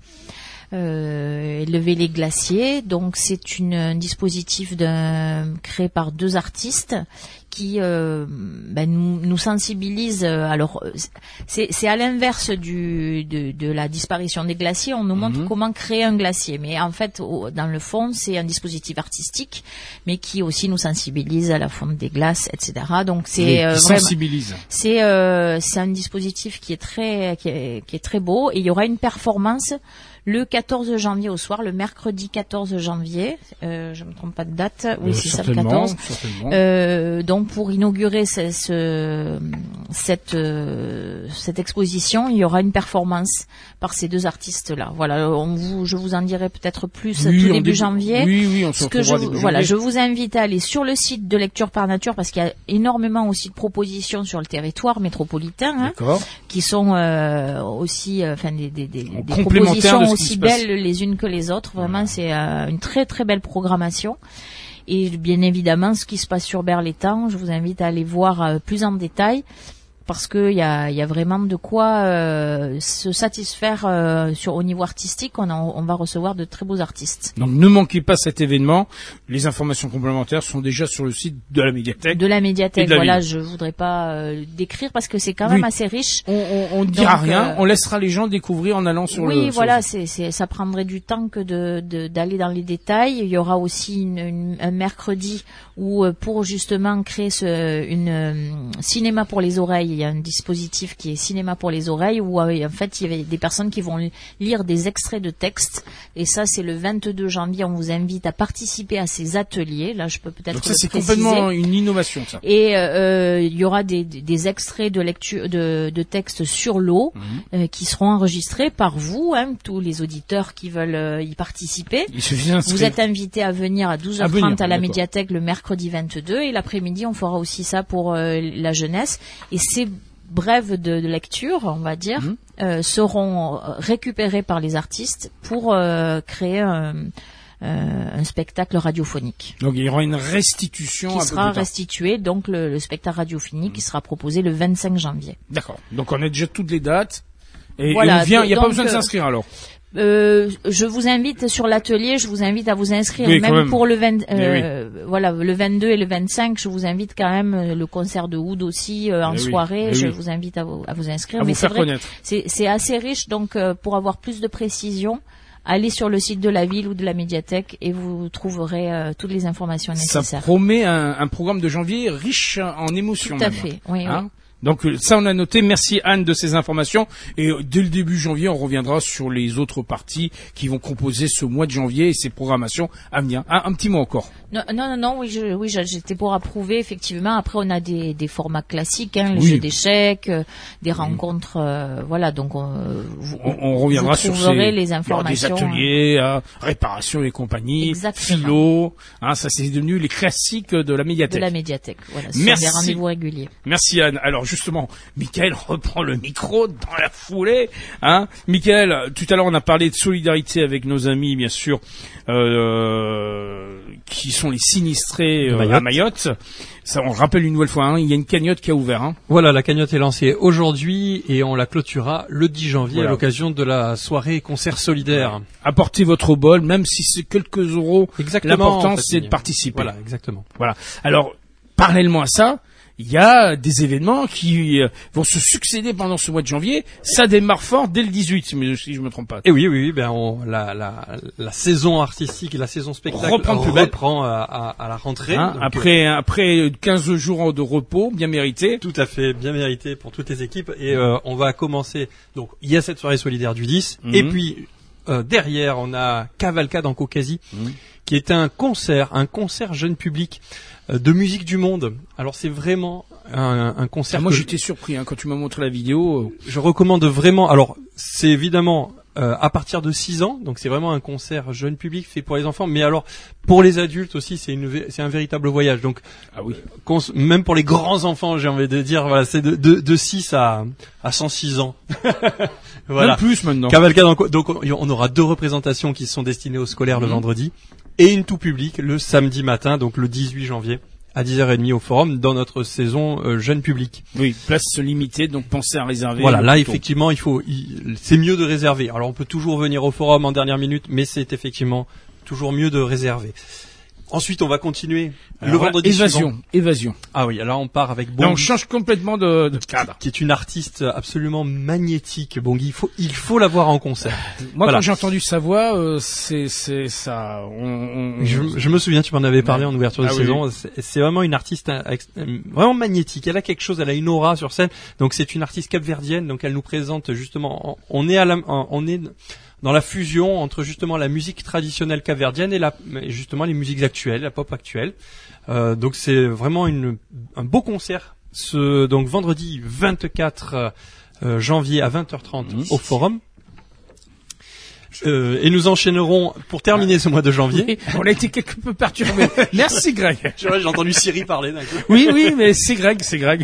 Euh, lever les glaciers, donc c'est une, un dispositif de, créé par deux artistes qui euh, ben, nous, nous sensibilisent. Alors c'est, c'est à l'inverse du, de, de la disparition des glaciers. On nous montre mmh. comment créer un glacier, mais en fait au, dans le fond c'est un dispositif artistique, mais qui aussi nous sensibilise à la fonte des glaces, et cetera. Donc c'est euh, vraiment, sensibilise. C'est euh, c'est un dispositif qui est très qui est, qui est très beau, et il y aura une performance le quatorze janvier au soir, le mercredi quatorze janvier, euh, je me trompe pas de date, oui euh, c'est ça le quatorze. Euh, donc pour inaugurer ce, ce, cette euh, cette exposition, il y aura une performance par ces deux artistes-là. Voilà, on vous, je vous en dirai peut-être plus oui, tout début début janvier. Oui, oui, on se que je, début voilà, janvier. je vous invite à aller sur le site de Lecture par Nature, parce qu'il y a énormément aussi de propositions sur le territoire métropolitain, hein, qui sont euh, aussi, euh, enfin des, des, des, des propositions aussi belles les unes que les autres. Vraiment, c'est euh, une très très belle programmation. Et bien évidemment, ce qui se passe sur Berlétan, je vous invite à aller voir euh, plus en détail, parce que il y a, y a vraiment de quoi euh, se satisfaire euh, sur au niveau artistique. On, en, on va recevoir de très beaux artistes. Donc ne manquez pas cet événement. Les informations complémentaires sont déjà sur le site de la médiathèque. De la médiathèque, de la voilà. ville. Je voudrais pas euh, décrire parce que c'est quand même oui. assez riche. On, on, on ne dira rien. Euh, on laissera les gens découvrir en allant sur oui, le. Oui, voilà. Sur le... C'est, c'est, ça prendrait du temps que de, de d'aller dans les détails. Il y aura aussi une, une, un mercredi où pour justement créer ce une euh, cinéma pour les oreilles, il y a un dispositif qui est cinéma pour les oreilles, où euh, en fait il y avait des personnes qui vont lire des extraits de textes, et ça c'est le vingt-deux janvier. On vous invite à participer à ces ateliers. Là je peux peut-être donc ça le c'est préciser. Complètement une innovation ça. Et euh, il y aura des, des extraits de lecture de, de textes sur l'eau mmh. euh, qui seront enregistrés par vous, hein, tous les auditeurs qui veulent euh, y participer. Il suffit d'inscrire. Vous êtes invités à venir à douze heures trente à, venir, à la d'accord. médiathèque le mercredi vingt-deux, et l'après-midi on fera aussi ça pour euh, la jeunesse. Et c'est brèves de, de lecture, on va dire, mmh. euh, seront récupérées par les artistes pour euh, créer un, euh, un spectacle radiophonique. Donc il y aura une restitution qui un sera peu plus restituée, donc le, le spectacle radiophonique mmh. qui sera proposé le vingt-cinq janvier. D'accord. Donc on a déjà toutes les dates et, voilà, et on vient. Il n'y a donc, pas besoin de s'inscrire alors. Euh, je vous invite sur l'atelier, je vous invite à vous inscrire, oui, même, même pour le vingt, euh, oui. voilà, le vingt-deux et le vingt-cinq. Je vous invite quand même le concert de oud aussi euh, en mais soirée. Oui, je oui. vous invite à vous, à vous inscrire. À Mais vous c'est faire vrai, connaître. C'est, c'est assez riche, donc euh, pour avoir plus de précision, allez sur le site de la ville ou de la médiathèque et vous trouverez euh, toutes les informations nécessaires. Ça promet un, un programme de janvier riche en émotions. Tout à même. fait. Oui, hein oui. Donc ça on a noté, merci Anne de ces informations, et dès le début janvier on reviendra sur les autres parties qui vont composer ce mois de janvier et ces programmations à venir. Un, un petit mot encore. Non, non, non, non oui, je, oui, j'étais pour approuver effectivement. Après on a des, des formats classiques, hein, le oui. jeu d'échecs, euh, des rencontres, euh, voilà. Donc on, vous, on, on reviendra vous sur ces les informations, des ateliers, hein, réparation et compagnie, exactement. philo. Hein, ça c'est devenu les classiques de la médiathèque. De la médiathèque, voilà. Merci. Sur des rendez-vous réguliers. Merci Anne. Alors justement, Michael reprend le micro dans la foulée. Hein, Michael, tout à l'heure on a parlé de solidarité avec nos amis, bien sûr, euh, qui sont les sinistrés euh, Mayotte. à Mayotte. Ça, on le rappelle une nouvelle fois. Hein, il y a une cagnotte qui a ouvert. Hein. Voilà, la cagnotte est lancée aujourd'hui et on la clôturera le dix janvier voilà. à l'occasion de la soirée concert solidaire. Ouais. Apportez votre bol, même si c'est quelques euros. Exactement. L'important en fait, c'est de participer. Voilà, exactement. Voilà. Alors, parallèlement à ça, il y a des événements qui euh, vont se succéder pendant ce mois de janvier. Ça démarre fort dès le dix-huit, mais si je me trompe pas. Et oui, oui, oui, ben on, la, la, la saison artistique et la saison spectacle Reprend de plus belle. reprend à, à, à la rentrée. Hein, Donc, après, euh, après quinze jours de repos, bien mérité. Tout à fait, bien mérité pour toutes les équipes. Et euh, on va commencer. Donc, il y a cette soirée solidaire du dix, Mhm. et puis euh, derrière, on a Cavalcade en Caucasie, Mhm. qui est un concert, un concert jeune public euh, de musique du monde. Alors, c'est vraiment un, un concert. Ah, moi, que j'étais surpris hein, quand tu m'as montré la vidéo. je, je recommande vraiment. Alors, c'est évidemment euh, à partir de six ans, donc c'est vraiment un concert jeune public fait pour les enfants. Mais alors, pour les adultes aussi, c'est une, vé- c'est un véritable voyage. Donc, Ah oui. cons- même pour les grands enfants, j'ai envie de dire, voilà, c'est de, de, de six à, à cent six ans. Voilà. Même plus maintenant. Cavalcade en co- donc on on aura deux représentations qui sont destinées aux scolaires le Mhm. vendredi et une tout public le samedi matin, donc le dix-huit janvier à dix heures trente au Forum dans notre saison euh, jeune public. Oui, place limitée, donc pensez à réserver. Voilà, là Plutôt. effectivement, il faut il- c'est mieux de réserver. Alors on peut toujours venir au Forum en dernière minute, mais c'est effectivement toujours mieux de réserver. Ensuite, on va continuer le Alors, vendredi suivant. évasion, évasion. Ah oui, alors on part avec Là, Bongi, on change complètement de, de cadre. qui est une artiste absolument magnétique. Bongi, il faut il faut la voir en concert. Moi, Voilà. quand j'ai entendu sa voix, euh, c'est, c'est ça. On, on- Je, je me souviens, tu m'en avais parlé Ouais. en ouverture de Ah oui, saison. C'est, c'est vraiment une artiste euh, ex- euh, vraiment magnétique. Elle a quelque chose, elle a une aura sur scène. Donc c'est une artiste capverdienne. Donc elle nous présente justement. On est à la, on est dans la fusion entre justement la musique traditionnelle capverdienne et la, et justement les musiques actuelles, la pop actuelle. Euh, donc c'est vraiment une, un beau concert. Ce donc vendredi vingt-quatre euh, janvier à vingt heures trente Mmh. au Forum. Euh, et nous enchaînerons pour terminer ce mois de janvier. Oui, on a été quelque peu perturbé. Merci Greg. J'ai entendu Siri parler d'un coup. Oui, oui, mais c'est Greg, c'est Greg.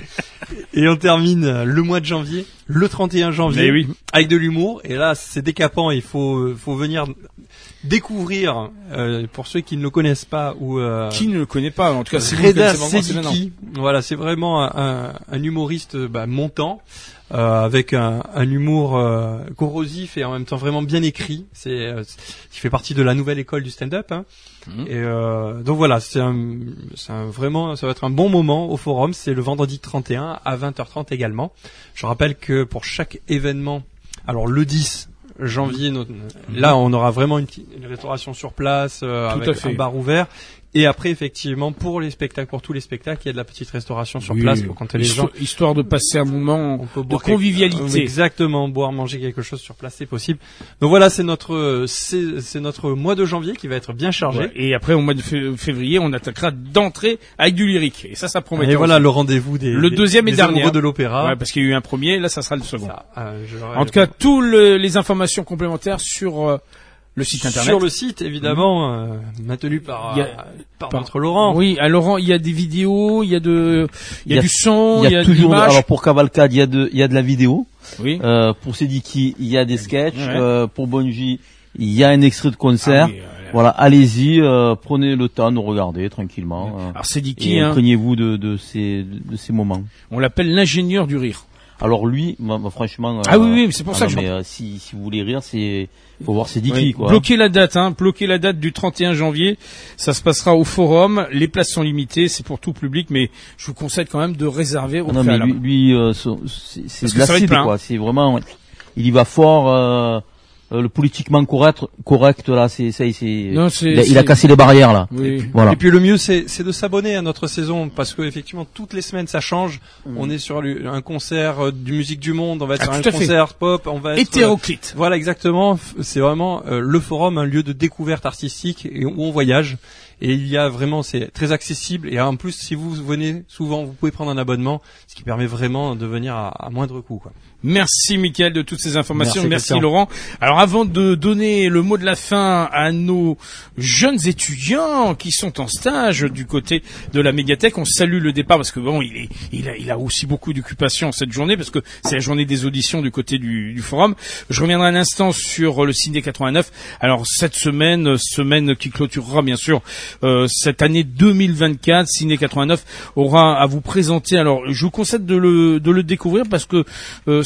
Et on termine le mois de janvier, le trente et un janvier, Mais oui. avec de l'humour. Et là, c'est décapant. Il faut, faut venir découvrir, euh, pour ceux qui ne le connaissent pas, ou euh, Qui ne le connaît pas, en tout cas, si vous le Reda connaissez vraiment, c'est maintenant. Sediki. Voilà, c'est vraiment un, un, un humoriste bah, montant. Euh, avec un, un humour euh, corrosif et en même temps vraiment bien écrit. C'est, euh, il fait partie de la nouvelle école du stand-up. Hein. Mhm. Et euh, donc voilà, c'est un, c'est un vraiment, ça va être un bon moment au Forum. C'est le vendredi trente et un à vingt heures trente également. Je rappelle que pour chaque événement, alors le dix janvier, notre- là on aura vraiment une, petite- une restauration sur place euh, Tout à avec fait. un bar ouvert. Et après, effectivement, pour les spectacles, pour tous les spectacles, il y a de la petite restauration sur Oui, place pour quand les gens histoire, histoire de passer un moment on peut de boire quelque- convivialité. Euh, exactement, boire, manger quelque chose sur place, c'est possible. Donc voilà, c'est notre, euh, c'est, c'est notre mois de janvier qui va être bien chargé. Ouais. Et après, au mois de fé- février, on attaquera d'entrée avec du lyrique. Et ça, ça promet. Et voilà le rendez-vous des, Le des- deuxième et des dernier. amoureux de l'opéra. Ouais, parce qu'il y a eu un premier, là, ça sera le second. Ça, euh, je- En tout cas, toutes les informations complémentaires sur euh, le site internet. sur le site, évidemment, euh, maintenu par, Il y a- euh, par, par- notre Laurent. Oui, à Laurent, il y a des vidéos, il y a de, il y a, du son, il y a de toujours, de- l'image. alors pour Cavalcade, il y a de, il y a de la vidéo. Oui. Euh, pour Sediki, il y a des sketchs. Ouais. Euh, pour Bonji, il y a un extrait de concert. Ah oui, euh, Voilà, allez-y, euh, prenez le temps de regarder tranquillement. euh, Alors c'est dit et qui, hein imprégnez-vous de, de ces, de ces moments. On l'appelle l'ingénieur du rire. Alors lui, moi, moi, franchement. euh, Ah oui, oui, mais c'est pour ça non, que je mais, euh, si, si vous voulez rire, c'est, faut voir Sediki, Oui. quoi. Bloquez la date, hein. Bloquez la date du trente et un janvier. Ça se passera au Forum. Les places sont limitées, c'est pour tout public, mais je vous conseille quand même de réserver au Ah non, mais préalable. lui, lui euh, so- c'est Parce c'est que de ça va être l'acide, plein, quoi. C'est vraiment, il y va fort. Euh, euh, le politiquement correct, correct là, c'est ça, c'est. Non, c'est- Il, a- il a c'est- cassé les barrières là. Oui. Voilà. Et puis le mieux, c'est, c'est de s'abonner à notre saison parce que effectivement toutes les semaines ça change. On est sur le- un concert euh, du musique du monde, on va être Ah, sur un tout à fait. concert pop, on va être Hétéroclite. Voilà, exactement. F- C'est vraiment euh, le Forum, un lieu de découverte artistique et où on voyage. Et il y a vraiment, c'est très accessible. Et en plus, si vous venez souvent, vous pouvez prendre un abonnement, ce qui permet vraiment de venir à, à moindre coût, quoi. Merci Mickaël de toutes ces informations. Merci, Merci, Christian. Laurent. Alors avant de donner le mot de la fin à nos jeunes étudiants qui sont en stage du côté de la médiathèque, on salue le départ parce que bon, il est, il a, il a aussi beaucoup d'occupation cette journée parce que c'est la journée des auditions du côté du, du forum. Je reviendrai un instant sur le Ciné quatre-vingt-neuf. Alors cette semaine, semaine qui clôturera bien sûr euh, cette année deux mille vingt-quatre, Ciné quatre-vingt-neuf aura à vous présenter. Alors je vous conseille de le, de le découvrir parce que euh,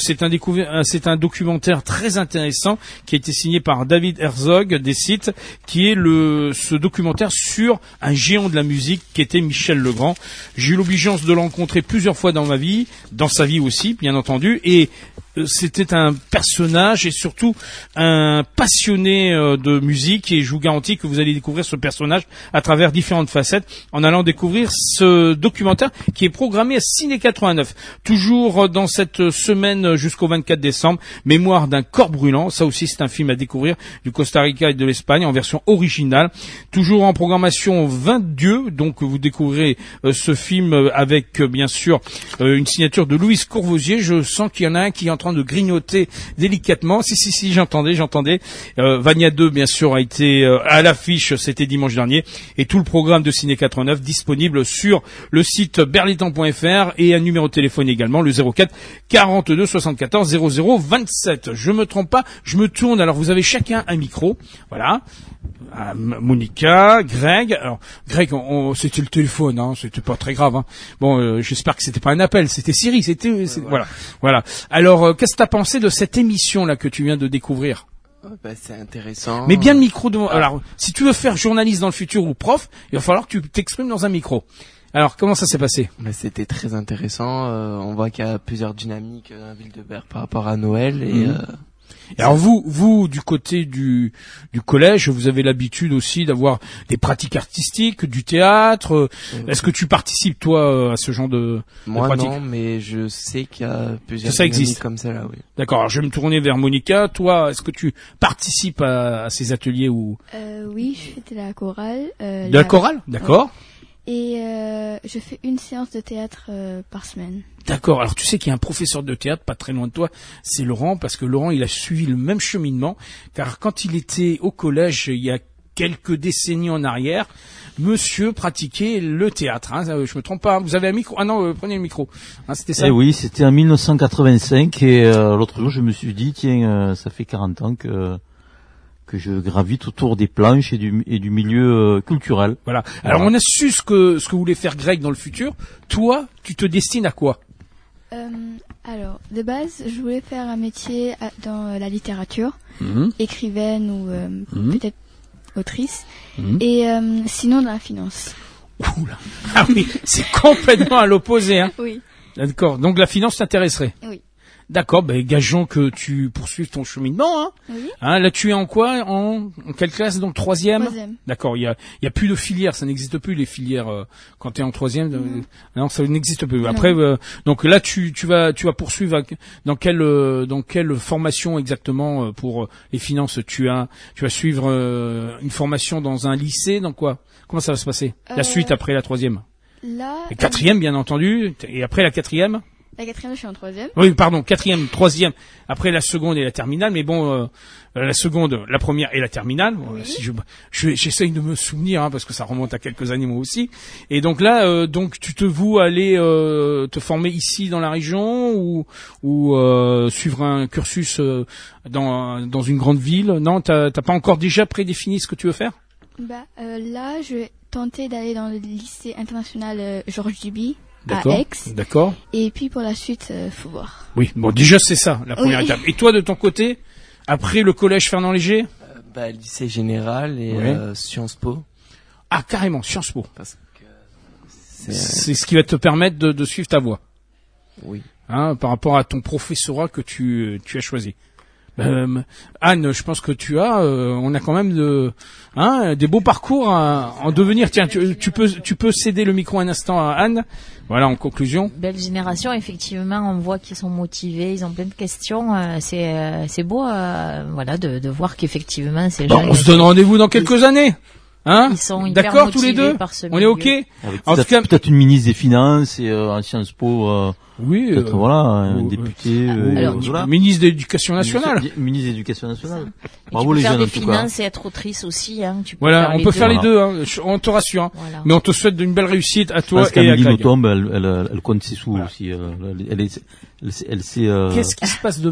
c'est un découver- euh, c'est un documentaire très intéressant qui a été signé par David Herzog des sites, qui est le ce documentaire sur un géant de la musique qui était Michel Legrand. J'ai eu l'obligeance de le rencontrer plusieurs fois dans ma vie, dans sa vie aussi, bien entendu, et c'était un personnage et surtout un passionné de musique, et je vous garantis que vous allez découvrir ce personnage à travers différentes facettes en allant découvrir ce documentaire qui est programmé à Ciné quatre-vingt-neuf. Toujours dans cette semaine jusqu'au vingt-quatre décembre, Mémoire d'un corps brûlant. Ça aussi, c'est un film à découvrir du Costa Rica et de l'Espagne en version originale. Toujours en programmation vingt dieux, donc vous découvrirez euh, ce film avec euh, bien sûr euh, une signature de Louise Courvoisier. Je sens qu'il y en a un qui est en train de grignoter délicatement. Si, si, si, j'entendais, j'entendais. Euh, Vania deux, bien sûr, a été euh, à l'affiche, c'était dimanche dernier. Et tout le programme de Ciné quatre-vingt-neuf disponible sur le site berlitan point f r et un numéro de téléphone également, le zéro quatre quarante-deux soixante-quatorze zéro zéro vingt-sept. Je me trompe pas, je me tourne. Alors, vous avez chacun un micro. Voilà. Euh, Monica, Greg. Alors, Greg, on, on, c'était le téléphone, hein, c'était pas très grave. Hein. Bon, euh, j'espère que c'était pas un appel, c'était Siri, c'était, ouais, c'est, voilà. voilà, voilà. Alors, euh, qu'est-ce que t'as pensé de cette émission là que tu viens de découvrir? Bah, c'est intéressant. Mais bien le micro devant. Alors, si tu veux faire journaliste dans le futur ou prof, il va falloir que tu t'exprimes dans un micro. Alors, comment ça s'est passé? Bah, c'était très intéressant. Euh, on voit qu'il y a plusieurs dynamiques dans la ville de Berre par rapport à Noël et. Mmh. Euh, Et alors vous, vous du côté du du collège, vous avez l'habitude aussi d'avoir des pratiques artistiques, du théâtre. Euh, Est-ce que tu participes toi à ce genre de, Moi de pratiques? Non, mais je sais qu'il y a plusieurs ça existe comme ça là, oui. D'accord. Alors je vais me tourner vers Monica. Toi, est-ce que tu participes à, à ces ateliers ou euh, Oui, je fais de la chorale. Euh, de la, la chorale, d'accord. Ouais. Et euh, je fais une séance de théâtre euh, par semaine. D'accord. Alors tu sais qu'il y a un professeur de théâtre pas très loin de toi, c'est Laurent, parce que Laurent il a suivi le même cheminement, car quand il était au collège il y a quelques décennies en arrière, monsieur pratiquait le théâtre. Hein, je me trompe pas. Vous avez un micro? Ah non, euh, prenez le micro. Hein, c'était ça. Eh oui, c'était en mille neuf cent quatre-vingt-cinq et euh, l'autre jour je me suis dit tiens, euh, ça fait quarante ans que que je gravite autour des planches et du, et du milieu euh, culturel. Voilà. Alors voilà. On a su ce que ce que voulait faire Greg dans le futur. Toi, tu te destines à quoi? euh, Alors, de base, je voulais faire un métier à, dans euh, la littérature, mmh. écrivaine ou euh, mmh. peut-être autrice, mmh. et euh, sinon dans la finance. Oula. Ah oui, c'est complètement à l'opposé. Hein. Oui. D'accord. Donc la finance t'intéresserait? Oui. D'accord, ben gageons que tu poursuives ton cheminement. Hein. Oui. Hein, là, tu es en quoi? En, en quelle classe? Donc troisième. Troisième. D'accord. Il y a, il y a plus de filières. Ça n'existe plus les filières euh, quand tu es en troisième. Mmh. Euh, non, ça n'existe plus. Non. Après, euh, donc là, tu, tu vas, tu vas poursuivre dans quelle, euh, dans quelle formation exactement euh, pour euh, les finances? Tu as, tu vas suivre euh, une formation dans un lycée. Dans quoi? Comment ça va se passer? Euh, la suite après la troisième. Là. La quatrième, bien entendu. Et après la quatrième. La quatrième, je suis en troisième. Oui, pardon, quatrième, troisième, après la seconde et la terminale, mais bon, euh, la seconde, la première et la terminale. Oui. Si je, je, j'essaye de me souvenir, hein, parce que ça remonte à quelques années moi aussi. Et donc là, euh, donc tu te voues aller euh, te former ici dans la région ou, ou euh, suivre un cursus euh, dans dans une grande ville? Non, t'as, t'as pas encore déjà prédéfini ce que tu veux faire? Bah euh, là, je vais tenter d'aller dans le lycée international euh, Georges Duby. D'accord. À Aix. D'accord. Et puis pour la suite, euh, faut voir. Oui, bon, déjà c'est ça, la première oui. étape. Et toi, de ton côté, après le collège Fernand Léger? euh, Bah, lycée général et oui. euh, Sciences Po. Ah, carrément, Sciences Po. Parce que c'est, c'est ce qui va te permettre de, de suivre ta voie. Oui. Hein, par rapport à ton professorat que tu, tu as choisi. Euh, Anne, je pense que tu as, euh, on a quand même de, hein, des beaux parcours à, en devenir. Tiens, tu, tu peux, tu peux céder le micro un instant à Anne. Voilà, en conclusion. Belle génération, effectivement, on voit qu'ils sont motivés, ils ont plein de questions. Euh, c'est, euh, c'est beau, euh, voilà, de, de voir qu'effectivement ces bon, gens. On se donne rendez-vous dans quelques années. Hein? Ils sont hyper d'accord tous les deux. On est ok. Avec en tout cas, peut-être une ministre des Finances et euh, un Sciences Po. Euh, oui. Peut-être euh, voilà, un euh, député. Euh, alors, voilà. Ministre de l'Éducation nationale. Ministre de l'Éducation nationale. Bravo les jeunes en tout cas. Tu peux faire des finances et être autrice aussi. Hein. Tu peux voilà, faire on les peut deux. faire Voilà. les deux. Hein. On te rassure. Hein. Voilà. Mais on te souhaite une belle réussite à toi. Parce et à Greg. Nothomb, elle, elle, elle compte ses sous voilà. aussi. Euh, elle, elle, elle, elle, elle, elle sait. Euh... Qu'est-ce qui se passe demain?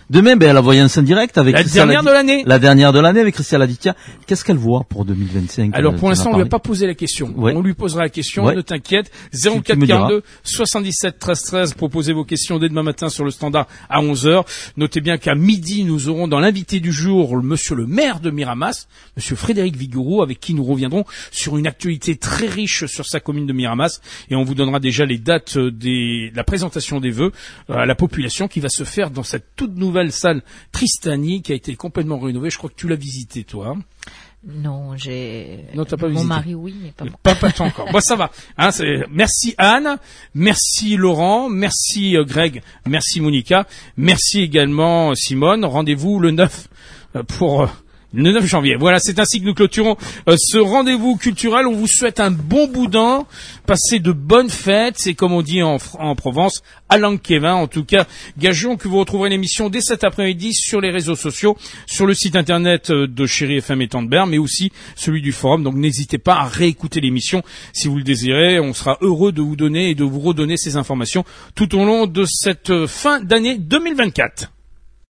Demain, ben, la voyance en direct avec la Christian dernière Ladi- de l'année. La dernière de l'année avec Christian Laditia. Qu'est-ce qu'elle voit pour deux mille vingt-cinq? Alors euh, pour tu l'instant, en on as lui a parlé pas posé la question. Ouais. On lui posera la question, Ouais. ne t'inquiète. zéro Tu quatre me diras. quarante-deux soixante-dix-sept treize treize, proposez vos questions dès demain matin sur le standard à onze heures. Notez bien qu'à midi, nous aurons dans l'invité du jour le monsieur le maire de Miramas, monsieur Frédéric Vigouroux, avec qui nous reviendrons sur une actualité très riche sur sa commune de Miramas, et on vous donnera déjà les dates des, de la présentation des vœux à la population qui va se faire dans cette toute nouvelle salle Tristani qui a été complètement rénovée. Je crois que tu l'as visité, toi. Hein. Non, j'ai. Non, t'as pas Mon visité. mari, oui, mais pas moi. Pas, pas toi encore. Bon, ça va. Hein, c'est... Merci Anne, merci Laurent, merci euh, Greg, merci Monica, merci également euh, Simone. Rendez-vous le neuf euh, pour... Euh, Le neuf janvier. Voilà, c'est ainsi que nous clôturons euh, ce rendez-vous culturel. On vous souhaite un bon boudin, passez de bonnes fêtes. C'est comme on dit en, en Provence, Alain Kevin. En tout cas, gageons que vous retrouverez l'émission dès cet après-midi sur les réseaux sociaux, sur le site internet de Chéri F M et Tandebert, mais aussi celui du forum. Donc n'hésitez pas à réécouter l'émission si vous le désirez. On sera heureux de vous donner et de vous redonner ces informations tout au long de cette fin d'année deux mille vingt-quatre.